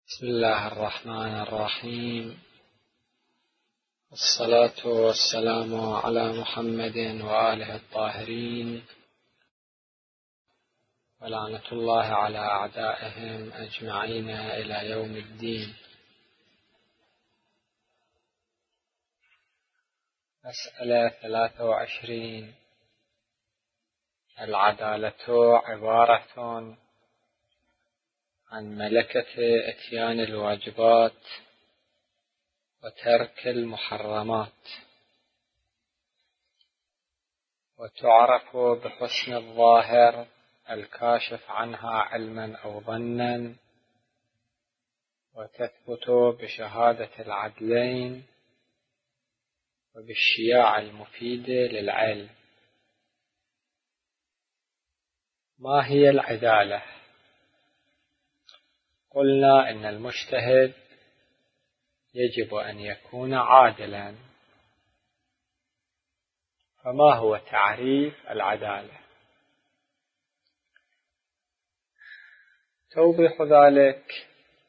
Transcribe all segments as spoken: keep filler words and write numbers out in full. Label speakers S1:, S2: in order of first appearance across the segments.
S1: بسم الله الرحمن الرحيم، والصلاة والسلام على محمد وآله الطاهرين، ولعنة الله على أعدائهم أجمعين إلى يوم الدين. مسألة ثلاثة وعشرين: العدالة عبارة عن ملكة إتيان الواجبات وترك المحرمات، وتعرف بحسن الظاهر الكاشف عنها علما أو ظنا، وتثبت بشهادة العدلين وبالشياع المفيد للعلم. ما هي العدالة؟ قلنا إن المجتهد يجب أن يكون عادلا. فما هو تعريف العدالة؟ توضيح ذلك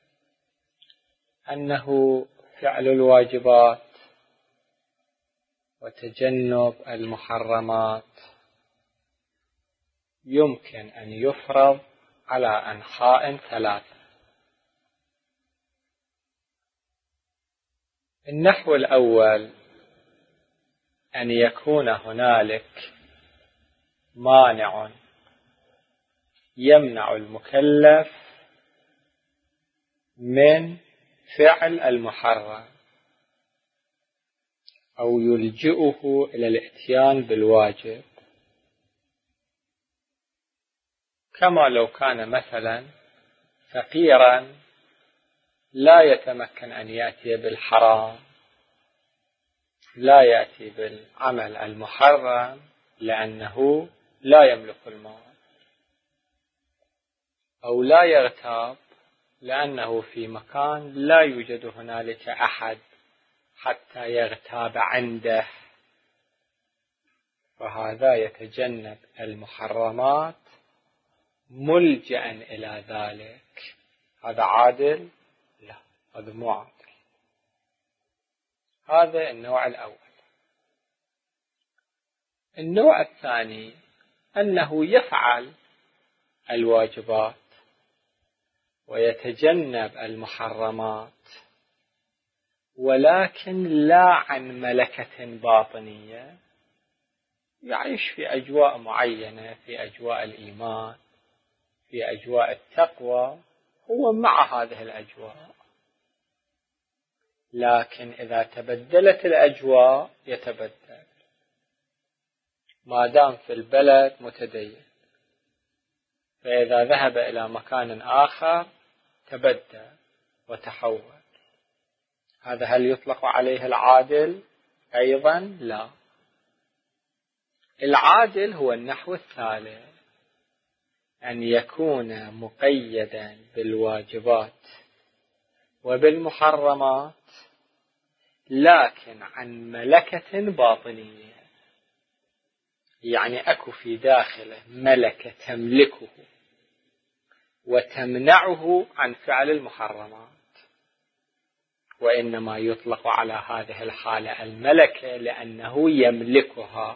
S1: أنه فعل الواجبات وتجنب المحرمات يمكن أن يفرض على أنحاء ثلاثة. النحو الأول أن يكون هنالك مانع يمنع المكلف من فعل المحرم أو يلجئه إلى الإتيان بالواجب، كما لو كان مثلا فقيرا لا يتمكن أن يأتي بالحرام، لا يأتي بالعمل المحرم لأنه لا يملك المال، أو لا يغتاب لأنه في مكان لا يوجد هنالك أحد حتى يغتاب عنده، فهذا يتجنب المحرمات ملجأ إلى ذلك. هذا عادل؟ لا، هذا مو عادل. هذا النوع الأول. النوع الثاني أنه يفعل الواجبات ويتجنب المحرمات، ولكن لا عن ملكة باطنية، يعيش في أجواء معينة، في أجواء الإيمان، في أجواء التقوى، هو مع هذه الأجواء، لكن إذا تبدلت الأجواء يتبدل. ما دام في البلد متدين، فإذا ذهب إلى مكان آخر تبدل وتحول. هذا هل يطلق عليه العادل؟ أيضا لا. العادل هو النحو الثالث، أن يكون مقيدا بالواجبات وبالمحرمات لكن عن ملكة باطنية، يعني أكو في داخله ملكة تملكه وتمنعه عن فعل المحرمات، وإنما يطلق على هذه الحالة الملكة لأنه يملكها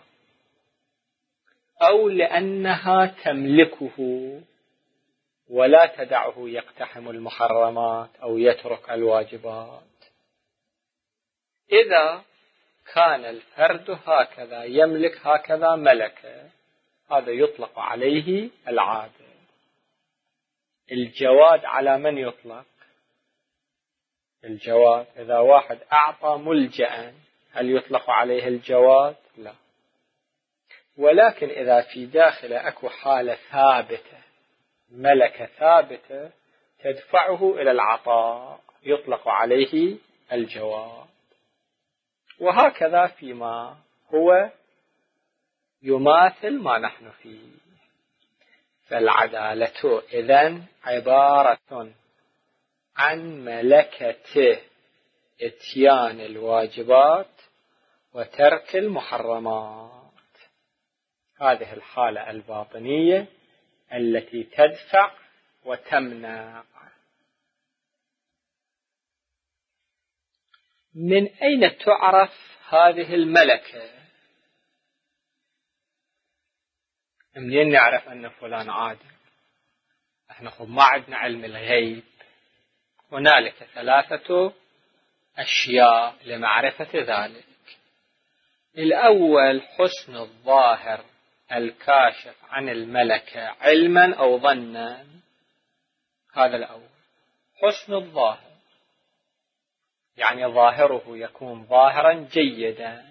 S1: أو لأنها تملكه ولا تدعه يقتحم المحرمات أو يترك الواجبات. إذا كان الفرد هكذا يملك هكذا ملكة، هذا يطلق عليه العادل. الجواد على من يطلق؟ الجواد إذا واحد أعطى ملجأ هل يطلق عليه الجواد؟ لا. ولكن إذا في داخله أكو حالة ثابتة، ملكة ثابتة تدفعه إلى العطاء، يطلق عليه الجواد. وهكذا فيما هو يماثل ما نحن فيه. فالعدالة إذن عبارة عن ملكة إتيان الواجبات وترك المحرمات. هذه الحالة الباطنية التي تدفع وتمنع. من أين تعرف هذه الملكة؟ منين نعرف أن فلان عادل؟ احنا خب ما عندنا علم الغيب. هنالك ثلاثة أشياء لمعرفة ذلك. الأول حسن الظاهر الكاشف عن الملكة علما أو ظنا. هذا الأول، حسن الظاهر يعني ظاهره يكون ظاهرا جيدا.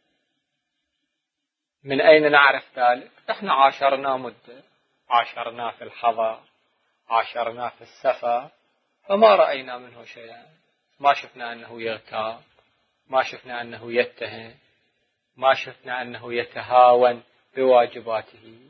S1: من أين نعرف ذلك؟ احنا عاشرنا مدة، عاشرنا في الحضر، عاشرنا في السفر، فما رأينا منه شيئا. ما شفنا أنه يغتاب، ما شفنا أنه يتهم، ما شفنا أنه يتهاون بواجباته.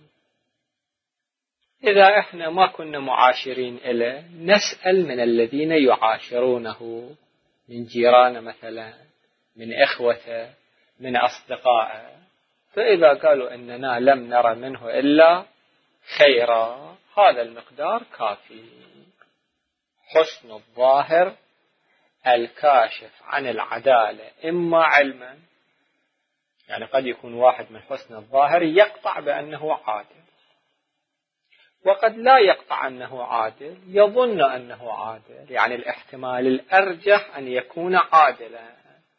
S1: إذا إحنا ما كنا معاشرين إليه نسأل من الذين يعاشرونه، من جيرانه مثلا، من إخوته، من أصدقائه. فإذا قالوا إننا لم نرى منه إلا خيرا هذا المقدار كافي. حسن الظاهر الكاشف عن العدالة إما علما، يعني قد يكون واحد من حسن الظاهر يقطع بأنه عادل، وقد لا يقطع أنه عادل، يظن أنه عادل، يعني الاحتمال الأرجح أن يكون عادلا.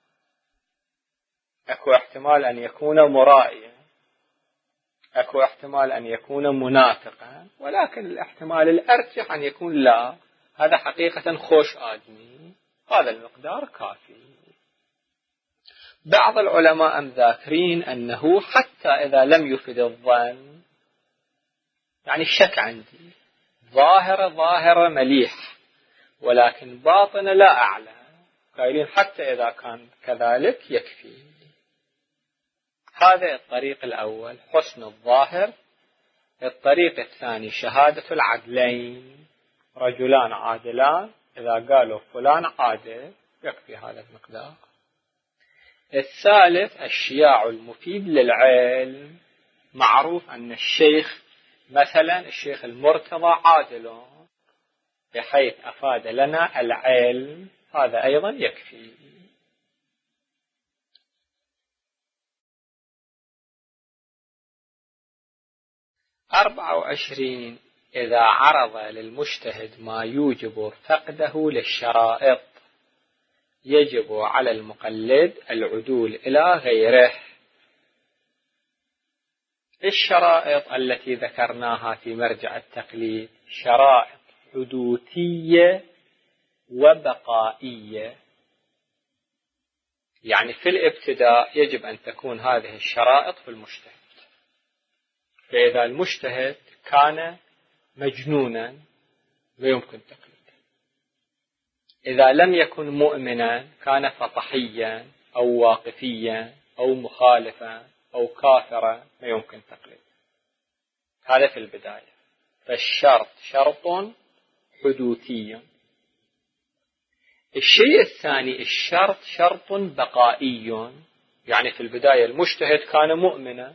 S1: أكو احتمال أن يكون مرائيا، أكو احتمال أن يكون منافقا، ولكن الاحتمال الأرجح أن يكون لا، هذا حقيقة خوش آدمي. هذا المقدار كافي. بعض العلماء مذاكرين أنه حتى إذا لم يفد الظن، يعني الشك عندي، ظاهرة ظاهرة مليح ولكن باطنة لا أعلى، قائلين حتى إذا كان كذلك يكفي. هذا الطريق الأول حسن الظاهر. الطريق الثاني شهادة العدلين، رجلان عادلان إذا قالوا فلان عادل يكفي هذا المقدار. الثالث الشياع المفيد للعلم. معروف أن الشيخ مثلا الشيخ المرتضى عادل بحيث أفاد لنا العلم، هذا أيضا يكفي. أربعة وعشرين إذا عرض للمجتهد ما يوجب فقده للشرائط يجب على المقلد العدول إلى غيره. الشرائط التي ذكرناها في مرجع التقليد شرائط حدوثية وبقائية، يعني في الابتداء يجب أن تكون هذه الشرائط في المجتهد. فإذا المجتهد كان مجنونا لا يمكن تقليده، إذا لم يكن مؤمنا كان فطحيا أو واقفيا أو مخالفا أو كافرا ما يمكن تقليده. هذا في البداية. فالشرط شرط حدوثي. الشيء الثاني الشرط شرط بقائي، يعني في البداية المجتهد كان مؤمنا،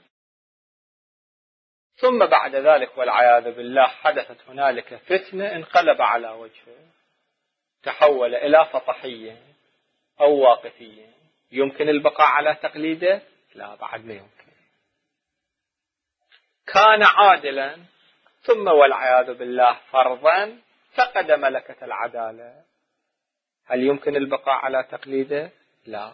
S1: ثم بعد ذلك والعياذ بالله حدثت هنالك فتنة انقلب على وجهه، تحول إلى فطحية أو واقفية. يمكن البقاء على تقليده؟ لا، بعد ما يمكن. كان عادلا ثم والعياذ بالله فرضا فقد ملكة العدالة، هل يمكن البقاء على تقليده؟ لا.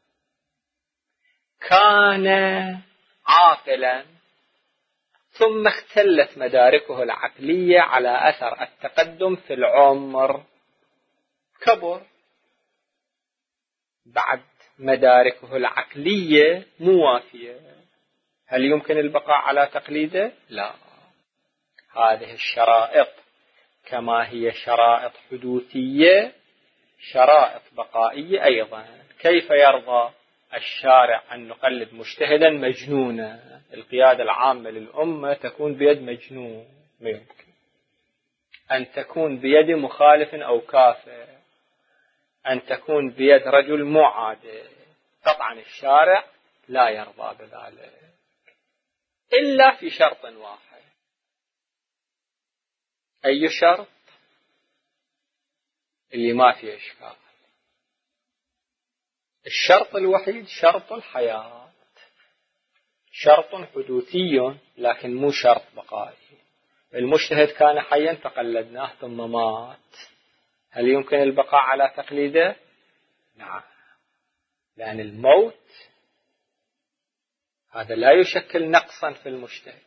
S1: كان عاقلا ثم اختلت مداركه العقلية على أثر التقدم في العمر، كبر، بعد مداركه العقلية موافية، هل يمكن البقاء على تقليده؟ لا. هذه الشرائط كما هي شرائط حدوثية شرائط بقائية أيضا. كيف يرضى الشارع أن نقلد مجتهدا مجنونا؟ القيادة العامة للأمة تكون بيد مجنون، ما يمكن أن تكون بيد مخالف أو كافر، أن تكون بيد رجل معادل. طبعا الشارع لا يرضى بذلك إلا في شرط واحد. أي شرط؟ اللي ما فيه إشكال. الشرط الوحيد شرط الحياة، شرط حدوثي لكن مو شرط بقائي. المجتهد كان حيا فقلدناه ثم مات، هل يمكن البقاء على تقليده؟ نعم، لأن الموت هذا لا يشكل نقصا في المجتهد،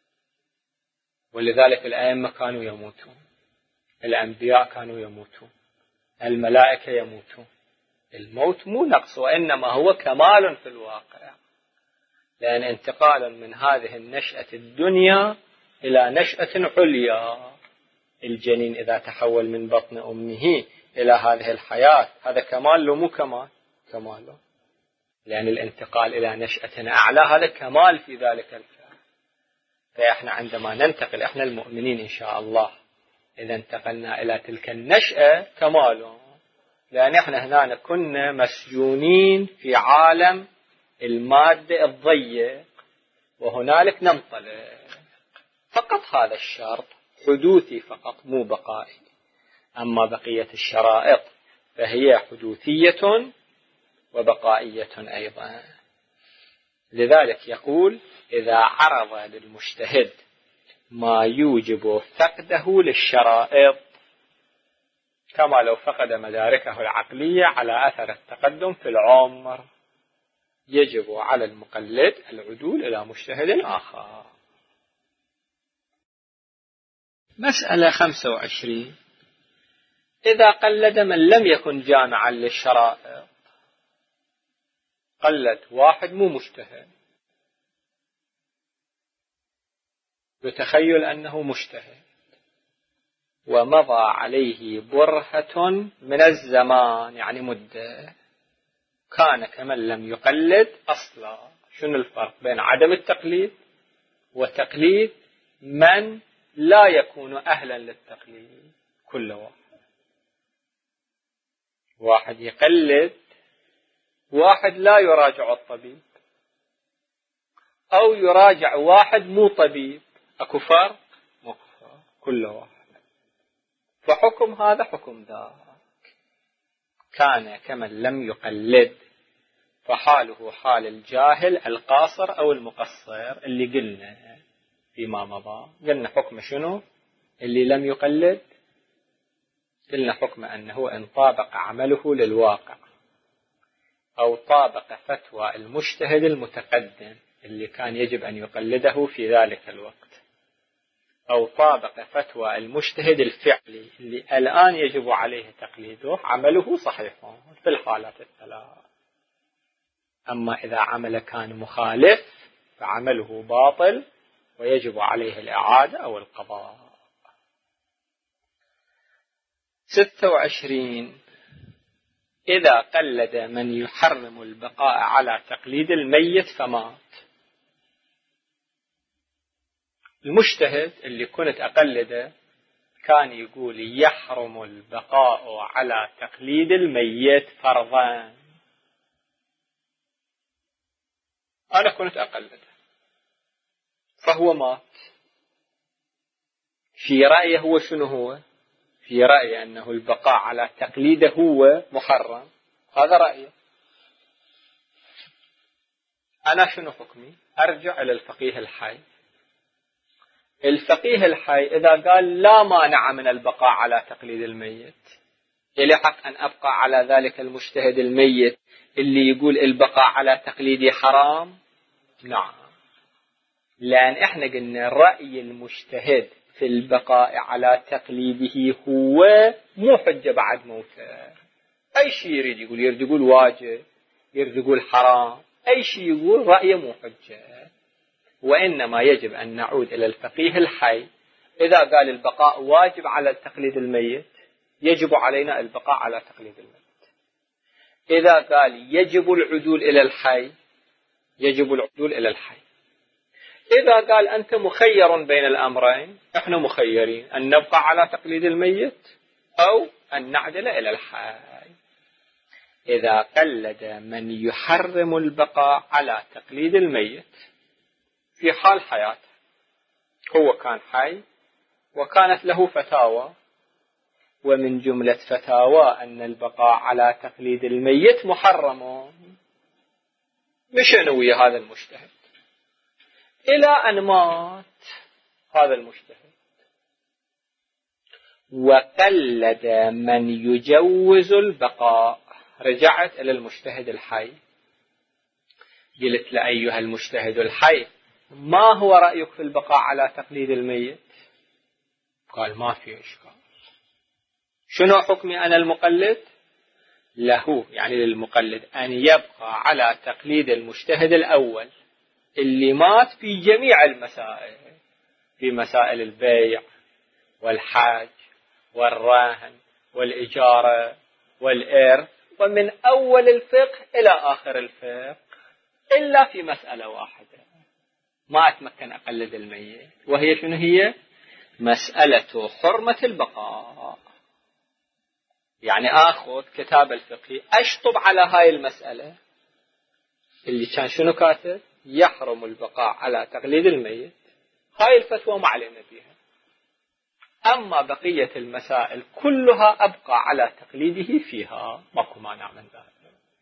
S1: ولذلك الأئمة كانوا يموتون، الأنبياء كانوا يموتون، الملائكة يموتون. الموت مو نقص، وإنما هو كمال في الواقع، لأن انتقالا من هذه النشأة الدنيا إلى نشأة عليا، الجنين إذا تحول من بطن أمه إلى هذه الحياة هذا كمال لو مو كمال؟ كمال، لأن الانتقال إلى نشأة أعلى هذا كمال في ذلك الفعل. فإحنا عندما ننتقل إحنا المؤمنين إن شاء الله إذا انتقلنا إلى تلك النشأة كمال، لأن إحنا هنا كنا مسجونين في عالم المادة الضيق وهنالك ننطلق. فقط هذا الشرط حدوثي فقط مو بقائي، أما بقية الشرائط فهي حدوثية وبقائية أيضا. لذلك يقول إذا عرض للمجتهد ما يوجب فقده للشرائط، كما لو فقد مداركه العقلية على أثر التقدم في العمر، يجب على المقلد العدول إلى مجتهد آخر. مسألة خمسة وعشرين: إذا قلد من لم يكن جامعا للشرائط، قلد واحد مو مجتهد بتخيل أنه مجتهد، ومضى عليه برهة من الزمان يعني مدة، كان كمن لم يقلد أصلا. شنو الفرق بين عدم التقليد وتقليد من لا يكون أهلا للتقليد؟ كل واحد واحد يقلد، واحد لا يراجع الطبيب، أو يراجع واحد مو طبيب، أكو فرق؟ مو فرق، كل واحد. فحكم هذا حكم ذاك. كان كمن لم يقلد فحاله حال الجاهل القاصر أو المقصر اللي قلنا فيما مضى. قلنا حكم شنو اللي لم يقلد؟ قلنا حكم أنه إن طابق عمله للواقع، أو طابق فتوى المجتهد المتقدم اللي كان يجب أن يقلده في ذلك الوقت، أو طابق فتوى المجتهد الفعلي اللي الآن يجب عليه تقليده، عمله صحيح في الحالات الثلاث. أما إذا عمل كان مخالف فعمله باطل ويجب عليه الإعادة أو القضاء. ستة وعشرين: إذا قلد من يحرم البقاء على تقليد الميت فمات. المجتهد اللي كنت أقلده كان يقول يحرم البقاء على تقليد الميت فرضا، أنا كنت أقلده فهو مات. في رأيه هو شنو هو؟ في رأيه أنه البقاء على تقليده هو محرم، هذا رأيه. أنا شنو حكمي؟ أرجع إلى الفقيه الحي. الفقيه الحي إذا قال لا مانع من البقاء على تقليد الميت، إلي حق أن أبقى على ذلك المجتهد الميت اللي يقول البقاء على تقليدي حرام؟ نعم، لأن إحنا قلنا رأي المجتهد في البقاء على تقليده هو مو حجة بعد موته. أي شيء يريد يقول، يريد يقول واجب، يريد يقول حرام، أي شيء يقول رأيه مو حجة. وإنما يجب أن نعود إلى الفقيه الحي. إذا قال البقاء واجب على تقليد الميت، يجب علينا البقاء على تقليد الميت. إذا قال يجب العدول إلى الحي، يجب العدول إلى الحي. إذا قال أنت مخير بين الأمرين، إحنا مخيرين أن نبقى على تقليد الميت أو أن نعدل إلى الحي. إذا قلد من يحرم البقاء على تقليد الميت في حال حياته، هو كان حي وكانت له فتاوى ومن جملة فتاوى أن البقاء على تقليد الميت محرم. مشى ويا هذا المجتهد إلى أن مات هذا المجتهد، وقلد من يجوز البقاء. رجعت إلى المجتهد الحي، قلت له أيها المجتهد الحي، ما هو رأيك في البقاء على تقليد الميت؟ قال ما في إشكال. شنو حكمي أنا المقلد؟ له يعني للمقلد أن يبقى على تقليد المجتهد الأول اللي مات في جميع المسائل، في مسائل البيع والحج والرهن والإجارة والإرث، ومن أول الفقه إلى آخر الفقه، إلا في مسألة واحدة ما أتمكن أقلد الميت، وهي شنو هي؟ مسألة حرمة البقاء. يعني آخذ كتاب الفقه أشطب على هاي المسألة اللي كان شنو كاتب؟ يحرم البقاء على تقليد الميت. هاي الفتوى ما علينا بها. أما بقية المسائل كلها أبقى على تقليده فيها، ماكو مانع من ذلك.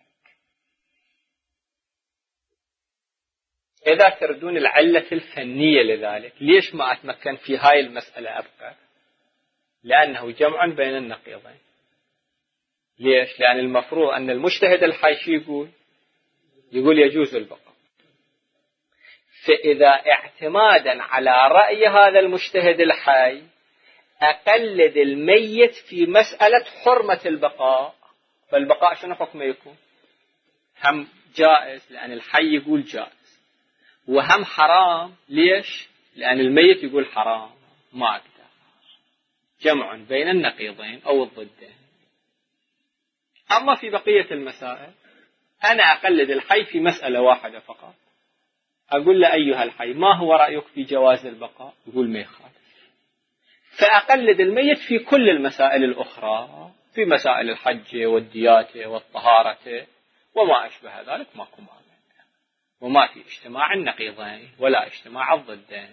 S1: إذا تردون العلة الفنية لذلك، ليش ما أتمكن في هاي المسألة أبقى؟ لأنه جمع بين النقيضين. ليش؟ لأن المفروض أن المجتهد الحي شو يقول؟ يقول يجوز البقاء. فإذا اعتمادا على رأي هذا المجتهد الحي أقلد الميت في مسألة حرمة البقاء، فالبقاء شنو حكمه يكون؟ هم جائز لأن الحي يقول جائز، وهم حرام. ليش؟ لأن الميت يقول حرام. ما أقدر. جمع بين النقيضين أو الضدين. أما في بقية المسائل أنا أقلد الحي في مسألة واحدة فقط. أقول له أيها الحي، ما هو رأيك في جواز البقاء؟ يقول ما يخالف. فأقلد الميت في كل المسائل الأخرى، في مسائل الحج والديات والطهارة وما أشبه ذلك، ماكو مانع، وما في اجتماع النقيضين ولا اجتماع الضدين.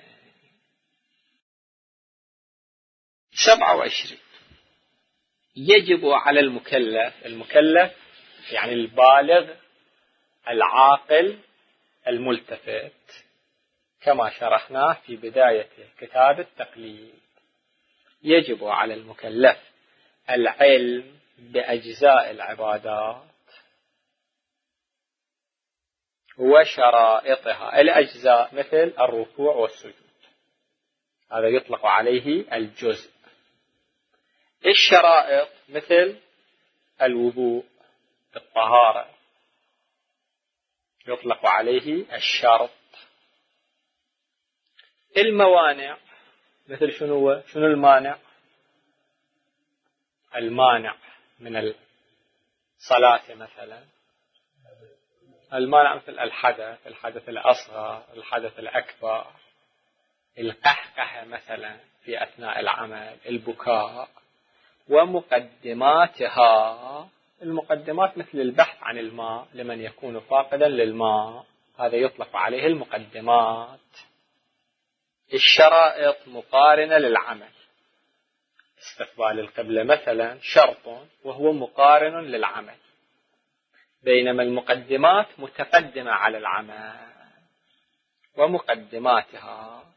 S1: سبعة وعشرين. يجب على المكلف، المكلف يعني البالغ العاقل الملتفت، كما شرحناه في بداية كتاب التقليد، يجب على المكلف العلم بأجزاء العبادات وشرائطها. الأجزاء مثل الركوع والسجود، هذا يطلق عليه الجزء. الشرائط مثل الوضوء، الطهارة، يطلق عليه الشرط. الموانع مثل شنو شنو المانع؟ المانع من الصلاة مثلا، المانع مثل الحدث، الحدث الأصغر، الحدث الأكبر، القهقه مثلا في أثناء العمل، البكاء ومقدماتها. المقدمات مثل البحث عن الماء لمن يكون فاقدا للماء، هذا يطلق عليه المقدمات. الشرائط مقارنة للعمل، استقبال القبلة مثلا شرط وهو مقارن للعمل، بينما المقدمات متقدمة على العمل. ومقدماتها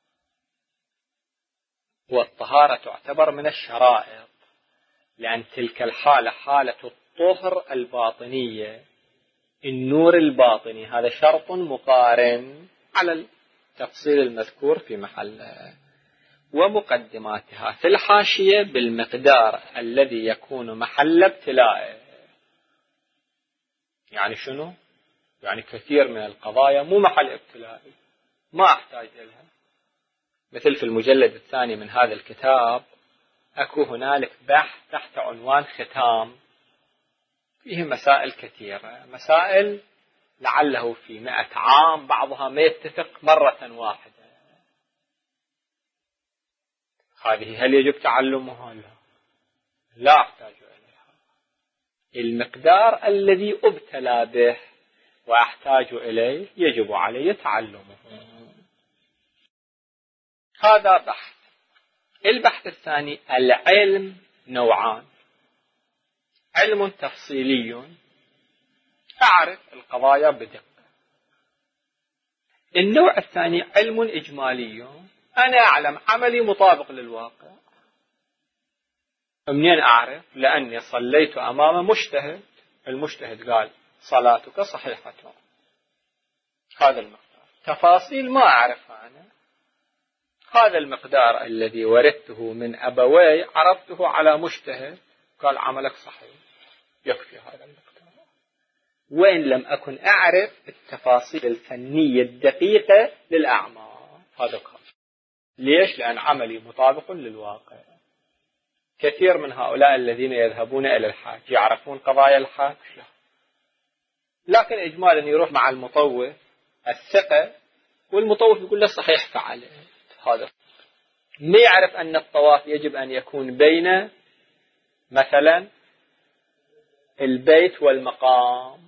S1: والطهارة تعتبر من الشرائط، لأن تلك الحالة حالة الطهر الباطنية، النور الباطني، هذا شرط مقارن على التفصيل المذكور في محله. ومقدماتها في الحاشية بالمقدار الذي يكون محل ابتلاء. يعني شنو؟ يعني كثير من القضايا مو محل ابتلاء، ما أحتاج لها. مثل في المجلد الثاني من هذا الكتاب أكو هنالك بحث تحت عنوان ختام، فيه مسائل كثيرة، مسائل لعله في مئة عام بعضها ما يتفق مرة واحدة. هذه هل يجب تعلمها؟ لا، لا أحتاج إليها. المقدار الذي أبتلى به وأحتاج إليه يجب علي تعلمه. هذا بحث. البحث الثاني العلم نوعان: علم تفصيلي أعرف القضايا بدقة. النوع الثاني علم إجمالي، أنا أعلم عملي مطابق للواقع. منين أعرف؟ لأني صليت أمام مجتهد، المجتهد قال صلاتك صحيحة. هذا المقدار. تفاصيل ما أعرفها أنا. هذا المقدار الذي ورثته من أبوي عرفته على مجتهد قال عملك صحيح، يكفي هذا المقدار. وإن لم أكن أعرف التفاصيل الفنية الدقيقة للأعمال، هذا كافي. ليش؟ لأن عملي مطابق للواقع. كثير من هؤلاء الذين يذهبون إلى الحاج يعرفون قضايا الحاج؟ لا. لكن إجمالا يروح مع المطوف الثقة والمطوف يقول له صحيح فعله. هذا ما يعرف أن الطواف يجب أن يكون بين مثلا البيت والمقام،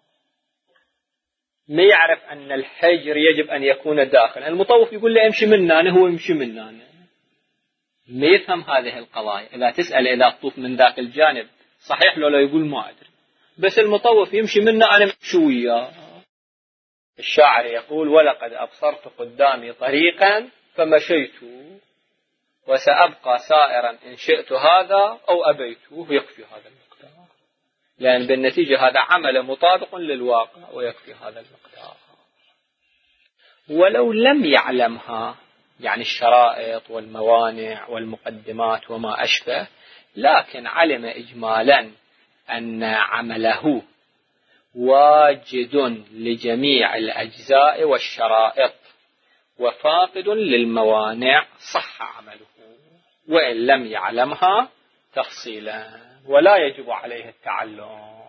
S1: ما يعرف أن الحجر يجب أن يكون داخل. المطوف يقول له امشي مننا، هو يمشي مننا، ما يفهم هذه القضايا. إذا تسأل إذا الطوف من ذاك الجانب صحيح لو لا، يقول ما أدري، بس المطوف يمشي منا أنا مشي وياه. الشاعر يقول ولقد أبصرت قدامي طريقا فمشيت وسأبقى سائرا إن شئت هذا أو أبيته، يكفي هذا المقدار، لأن بالنتيجة هذا عمل مطابق للواقع ويكفي هذا المقدار. ولو لم يعلمها، يعني الشرائط والموانع والمقدمات وما أشبه، لكن علم إجمالا أن عمله واجد لجميع الأجزاء والشرائط وفاقد للموانع، صح عمله وإن لم يعلمها تفصيلا، ولا يجب عليه التعلم.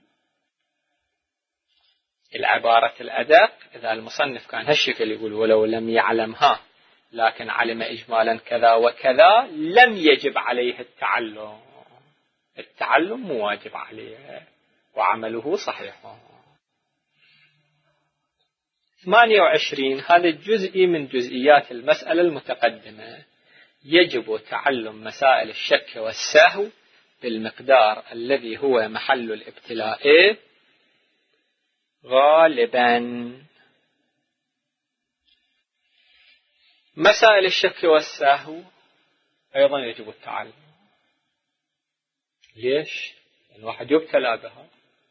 S1: العبارة الأدق إذا المصنف كان هالشكل يقول ولو لم يعلمها لكن علم إجمالا كذا وكذا، لم يجب عليه التعلم. التعلم مو واجب عليه وعمله صحيح. ثمانية وعشرين، هذا الجزء من جزئيات المسألة المتقدمة. يجب تعلم مسائل الشك والسهو بالمقدار الذي هو محل الابتلاء غالبا. مسائل الشك والسهو أيضا يجب التعلم. ليش؟ الواحد يبتلى بها،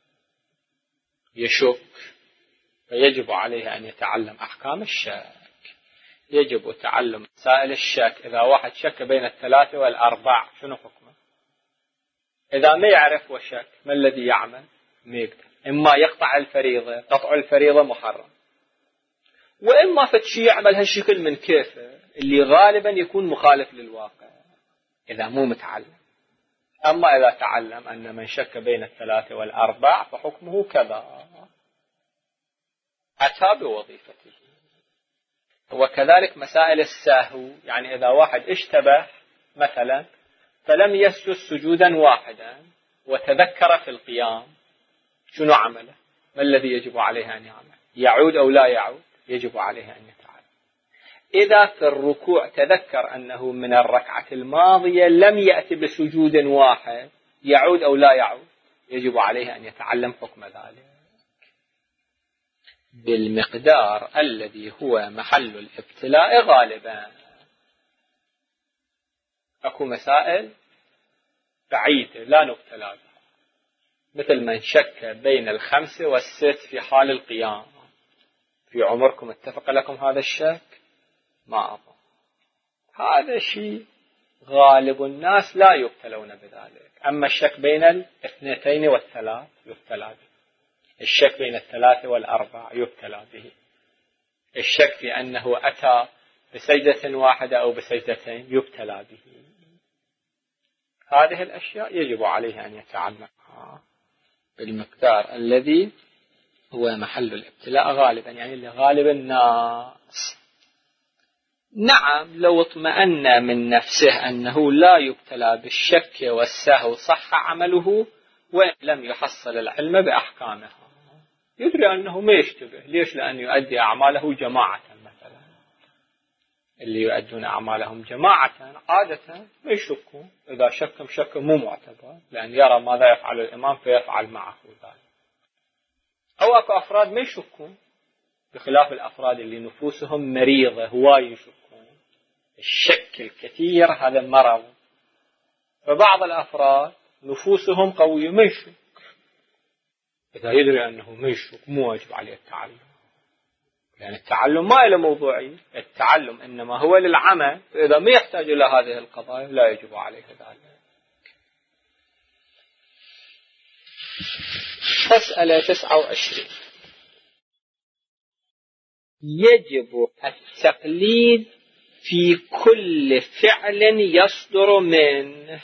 S1: يشك، فيجب عليه أن يتعلم أحكام الشك. يجب تعلم مسائل الشك. إذا واحد شك بين الثلاثة والأربع شنو حكمه؟ إذا ما يعرف وشك ما الذي يعمل؟ ما يقدر. إما يقطع الفريضة، قطع الفريضة محرم، وإما فتشي يعمل هالشكل من كيفه اللي غالبا يكون مخالف للواقع إذا مو متعلم. أما إذا تعلم أن من شك بين الثلاثة والأربع فحكمه كذا، أتى بوظيفته. وكذلك مسائل السهو، يعني إذا واحد اشتبه مثلا فلم يسجد سجودا واحدا وتذكر في القيام، شنو عمله؟ ما الذي يجب عليه أن يعمل؟ يعود أو لا يعود؟ يجب عليه أن يتعلم. إذا في الركوع تذكر أنه من الركعة الماضية لم يأتي بسجود واحد، يعود أو لا يعود؟ يجب عليه أن يتعلم حكم ذلك بالمقدار الذي هو محل الابتلاء غالبا. أكو مسائل بعيدة لا نبتلى بها، مثل من شك بين الخمس والست في حال القيام. في عمركم اتفق لكم هذا الشك؟ ما أظن. هذا شيء غالب الناس لا يبتلون بذلك. أما الشك بين الاثنتين والثلاث يبتلى به. الشك بين الثلاثة والأربع يبتلى به. الشك في أنه أتى بسجدة واحدة أو بسجدتين يبتلى به. هذه الأشياء يجب عليه أن يتعلمها بالمقدار الذي هو محل الابتلاء غالبا، يعني لغالب الناس. نعم، لو اطمأن من نفسه أنه لا يبتلى بالشك والسهو صح عمله وإن لم يحصل العلم بأحكامها. يدري أنه ما يشتبه. ليش؟ لأن يؤدي أعماله جماعة مثلا. اللي يؤدون أعمالهم جماعة عادة ما يشكون، إذا شكم شك مو معتبر، لأن يرى ماذا يفعل الإمام فيفعل معه ذلك. أو أكو أفراد ما يشكون، بخلاف الأفراد اللي نفوسهم مريضة هواي يشكون، الشك الكثير هذا مرض. فبعض الأفراد نفوسهم قوية ما يشك، إذا يدري أنه ما يشك مو واجب عليه التعلم، لأن التعلم ما له موضوعي، التعلم إنما هو للعمل، فإذا ما يحتاج إلى هذه القضايا لا يجب عليه ذلك. مسألة تسعة وعشرين. يجب التقليد في كل فعل يصدر منه.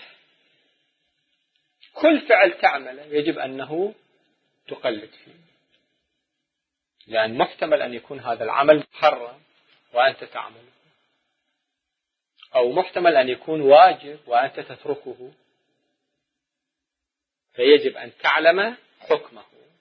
S1: كل فعل تعمله يجب أنه تقلد فيه، لأن محتمل أن يكون هذا العمل محرم وأنت تعمله، أو محتمل أن يكون واجب وأنت تتركه، فيجب أن تعلم حكمه.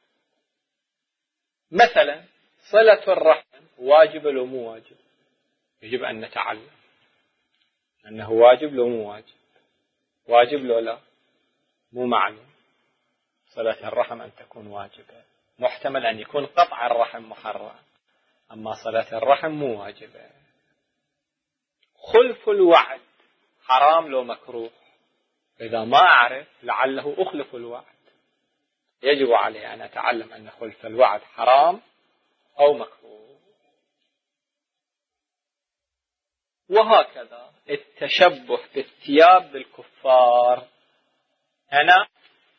S1: مثلا صلة الرحم واجب لو مو واجب؟ يجب أن نتعلم أنه واجب لو مو واجب، واجب لو لا مو معلوم. صلة الرحم أن تكون واجبة، محتمل أن يكون قطع الرحم محرم، أما صلة الرحم مو واجبة. خلف الوعد حرام لو مكروه؟ إذا ما أعرف لعله أخلف الوعد، يجب علي أن أتعلم أن خلف الوعد حرام أو مكروه. وهكذا التشبه بالثياب بالكفار، أنا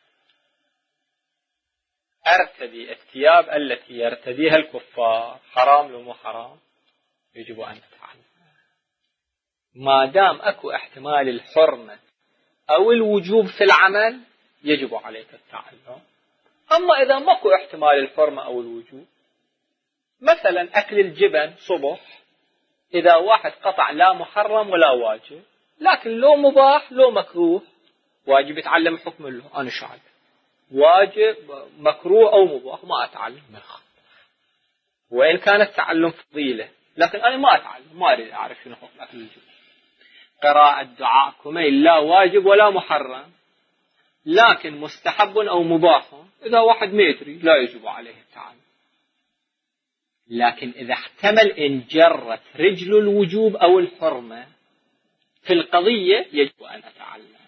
S1: أرتدي الثياب التي يرتديها الكفار، حرام لو مو حرام؟ يجب أن أتعلم. ما دام أكو احتمال الحرمة أو الوجوب في العمل يجب عليك التعلم. أما إذا ماكو احتمال الحرمة أو الوجوب، مثلا أكل الجبن صبح، إذا واحد قطع لا محرم ولا واجب، لكن لو مباح لو مكروه، واجب يتعلم حكم له. أنا شعب واجب مكروه أو مباح ما أتعلم مخ، وإن كان التعلم فضيلة، لكن أنا ما أتعلم، ما أريد أعرف شنو حكم أكل الجبن. قراءة دعاء كميل لا واجب ولا محرم، لكن مستحب أو مباح، إذا واحد ما يدري لا يجب عليه التعلم. لكن إذا احتمل إن جرت رجل الوجوب أو الحرمة في القضية يجب أن أتعلم.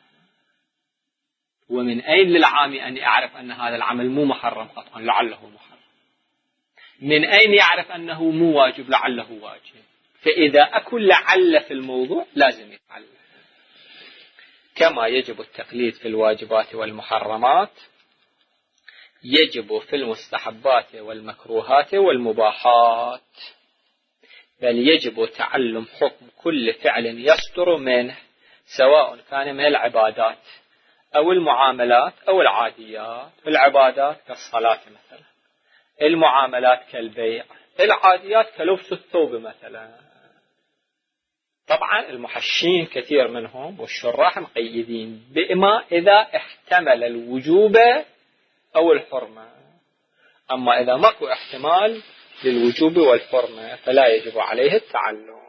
S1: ومن أين للعامي أن يعرف أن هذا العمل مو محرم قطعا لعله محرم؟ من أين يعرف أنه مو واجب لعله واجب؟ فإذا أكل لعل في الموضوع لازم يتعلم. كما يجب التقليد في الواجبات والمحرمات، يجب في المستحبات والمكروهات والمباحات، بل يجب تعلم حكم كل فعل يصدر منه، سواء كان من العبادات أو المعاملات أو العاديات. العبادات كالصلاة مثلا، المعاملات كالبيع، العاديات كلبس الثوب مثلا. طبعا المحشين كثير منهم والشراح مقيدين بما إذا احتمل الوجوب أو الحرمة، أما إذا ماكو احتمال للوجوب والحرمة فلا يجب عليه التعلم.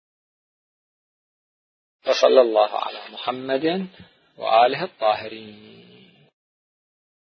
S1: وصلى الله على محمد وآله الطاهرين.